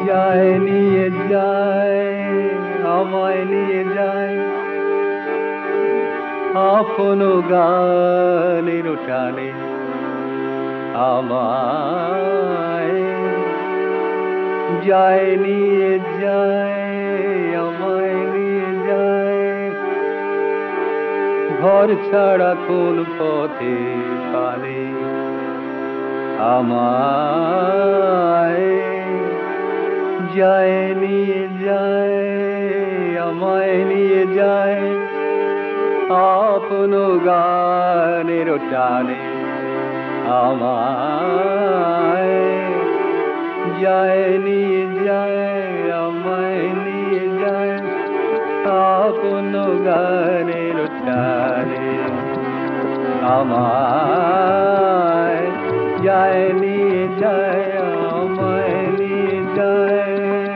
যায় নিয়ে যায়, আমায় নিয়ে যায় আপন গানের টানে। আমায় যায় নিয়ে যায়, আমায় নিয়ে যায় ঘর ছাড়া কোন পথে পারে। আমায় যায় নিয়ে যায়, আমায় নিয়ে যায় আপন গানের টানে। আমায় যায় নিয়ে যায়, আমায় নিয়ে যায় আপন গানের টানে। আমায় যায় নিয়ে যায়, আমায় নিয়ে যায়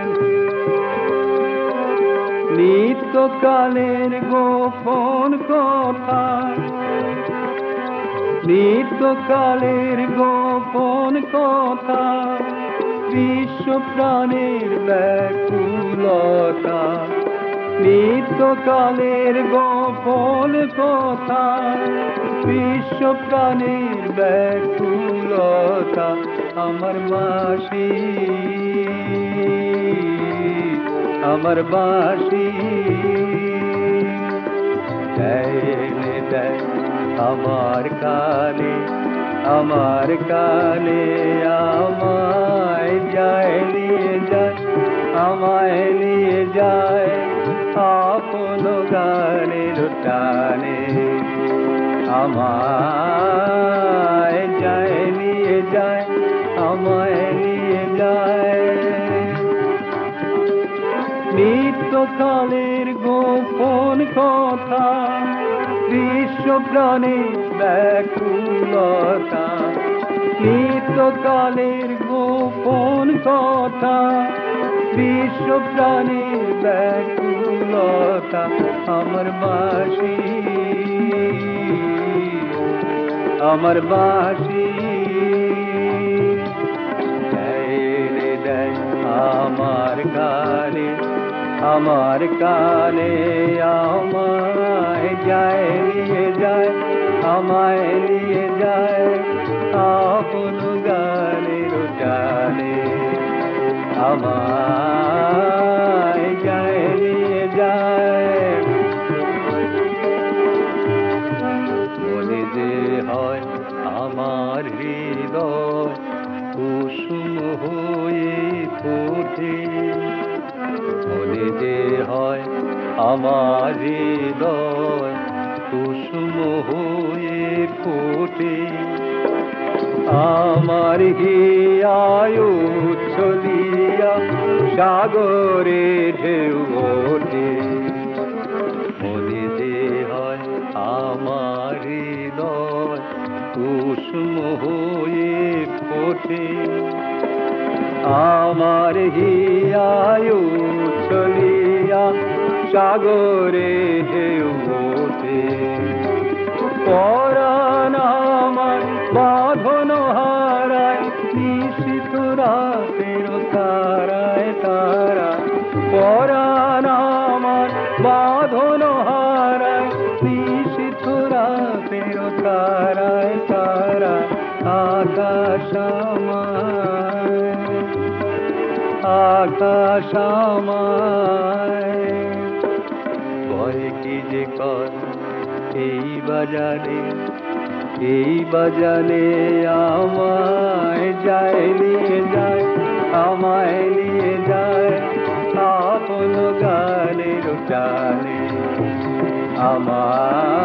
নিত্যকালের গোপন কথা, নিত্যকালের গোপন কথা, বিশ্ব প্রাণের ব্যাকুলতা। নিত্যকালের গোপন কথা, বিশ্ব প্রাণের ব্যাকুলতা। আমার বাঁশি, আমার বাঁশি দেয় দেয় আমার কানে, আমার কানে। আমায় যায় নিয়ে যায়, আমায় নিয়ে যায় আপন গানের টানে। আমায় যায় নিয়ে যায়, আমায় নিয়ে যায় নিত্যকালের গোপন কথা, বিশ্ব প্রাণের ব্যাকুলতা। নিত্যকালের গোপন কথা, বিশ্ব প্রাণের ব্যাকুলতা। আমার বাঁশি, আমার বাঁশি দেয় দেয় আমার কানে, আমার কানে। আমায় যায় নিয়ে যায়, আমায় নিয়ে যায় আপন গানের টানে। আমায় যায় নিয়ে যায় মনে যে হয় আমার হৃদয় কুসুম হয়ে ফোটে। মনে যে হয় আমার হৃদয় কুসুম হয়ে ফোটে। আমার হিয়ায় উচ্ছলিয়া সাগরে ঢেউ ওঠে। মনে যে হয় আমার হৃদয় কুসুম হয়ে ফোটে। আমার হিয়ায় উচ্ছলিয়া সাগরে ঢেউ ওঠে। পরাণ আমার বাঁধন হারায় নিশীথ রাতের তারায় তারা। পরাণ আমার বাঁধন হারায় নিশীথ রাতের তারায় তারা। আকাশ আমায়, আকাশ আমায় ভয় কি যে কর এই বাজারে, এই বাজারে। আমায় যায় নিয়ে যায়, আমায় নিয়ে যায় আপন গানের টানে। আমার